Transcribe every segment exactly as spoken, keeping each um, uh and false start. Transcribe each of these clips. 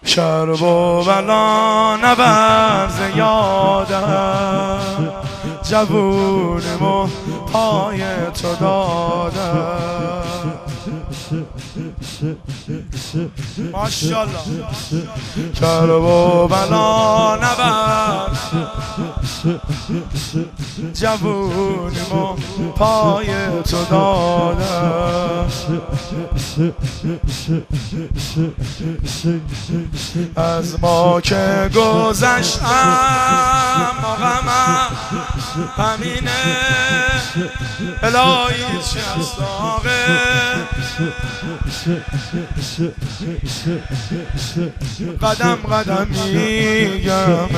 شرب و بلا نبرز یادم، جوونمو پای تو دادم. ماشاءالله. شرب و بلا نبرز جوونمو پای تو دادم. از ما که گذشتم غمم همینه، الهی شستاقه قدم قدم میگم،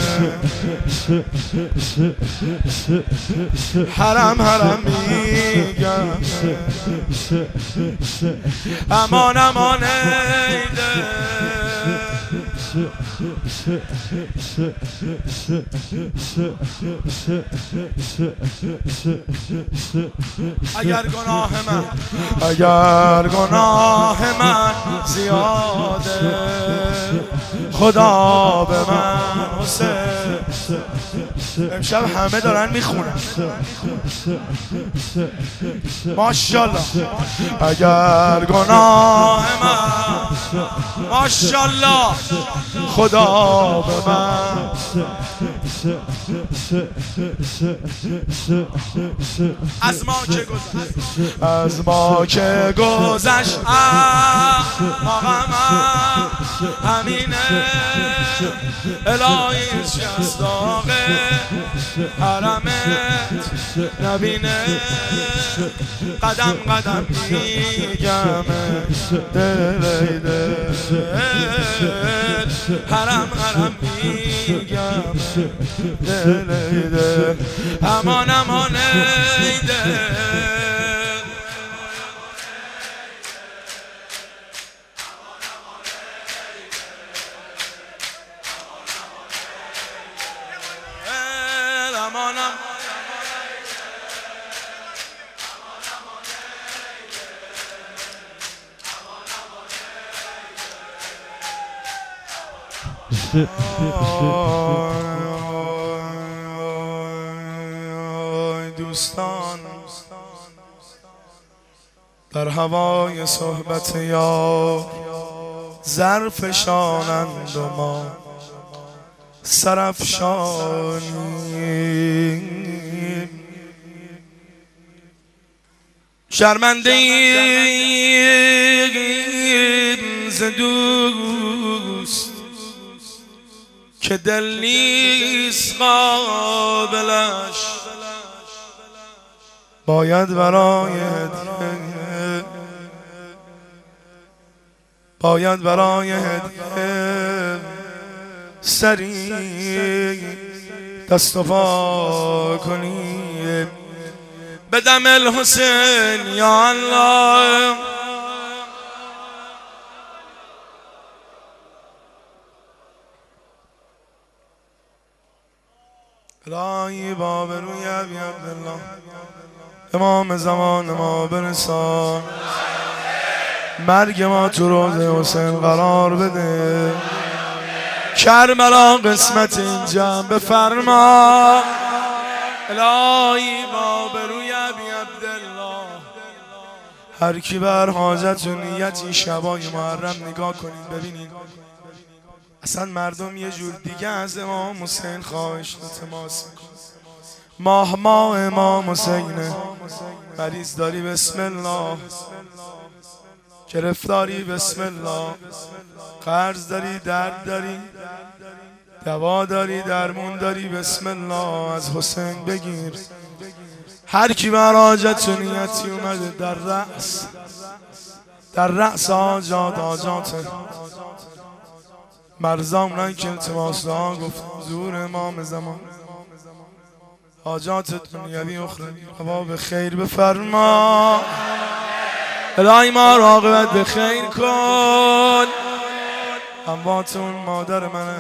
حرم حرم میگم. امان امان ایده اگر گناه من اگر گناه من زیاده، خدا به من حسین. امشب همه دارن میخونن ماشاءالله. اگر گناه من ماشاءالله خدا به من، از ما که گذشت از ما که گذشت غمم همینه، الهی شستاقه حرمت نبینه. قدم قدم میگم دل دل، حرم حرم میگم دل دل. امان امان دل دوستان در هوای صحبت یا ظرف شانند و ما سرافشانیم. شرمنده ایم ز دوست که دل نیست قابلش، باید برای هدیه باید برای هدیه سری دست و پا کنی. به دم الحسین یا الله، الهی باب روی ابی عبدالله امام زمان ما برسان، مرگ ما تو روضه حسین قرار بده، کربلا قسمت این جمع بفرما. الهی باب روی ابی عبدالله، هر کی بر حاجت و نیتی شبای محرم نگاه کنید ببینید اصلا مردم یه جور دیگه از امام حسین خواهش التماس میکنن. ماه ماه امام حسینه، مریض داری بسم الله، گرفتاری بسم الله، قرض داری درد داری دوا داری درمون داری بسم الله از حسین بگیر. هر کی بر حاجت و نیتی اومده در رأس در رأس حاجات حاجات مرزام رنگ که التماس ها گفت حضور امام زمان، حاجات دنیوی اخروی هوا به خیر بفرما. الهی ما را عاقبت به خیر کن. امواتون مادر من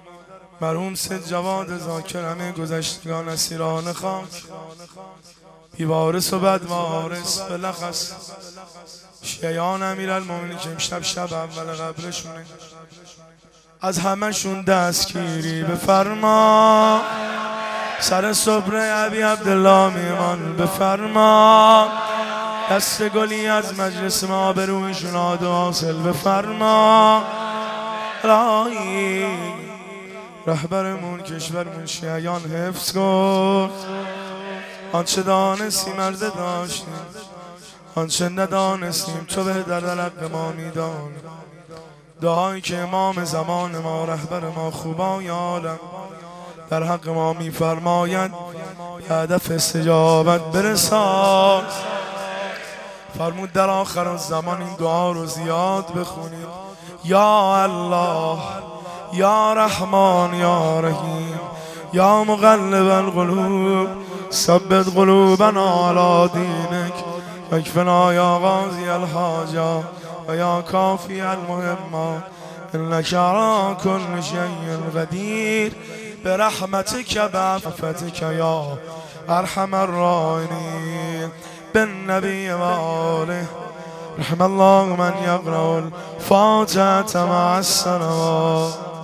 مرحوم سید جواد ذاکر، همه گذشتگان اسیران خاک، بیوارث و بدوارث بلخص شیعان امیرالمومنین که امشب شب اول قبرشونه، از همشون دستگیری بفرما، سر صبر ابی عبدالله میمان بفرما، دست گلی از مجلس ما به رویشون آد و حاصل بفرما. الهی رهبرمون کشورمون شیعیان حفظ کن، آنچه دانستیم مرده داشتیم، آنچه ندانستیم تو بهتر در حق ما میدانی. دعایی که امام زمان ما رهبر ما خوبای عالم در حق ما میفرماید به هدف استجابت برسان. فرمود در آخر الزمان این دعا رو زیاد بخونید: یا الله یا رحمان یا رحیم یا مقلب القلوب ثبت قلوبنا علی دینک واکفنا یا قاضی الحاجات و یا کافی المهمات انک علی کل شیء قدیر برحمتک بعفتک یا ارحم الراحمین بالنبی و آله. رحم الله من یقرأ الفاتحة مع الصلوات.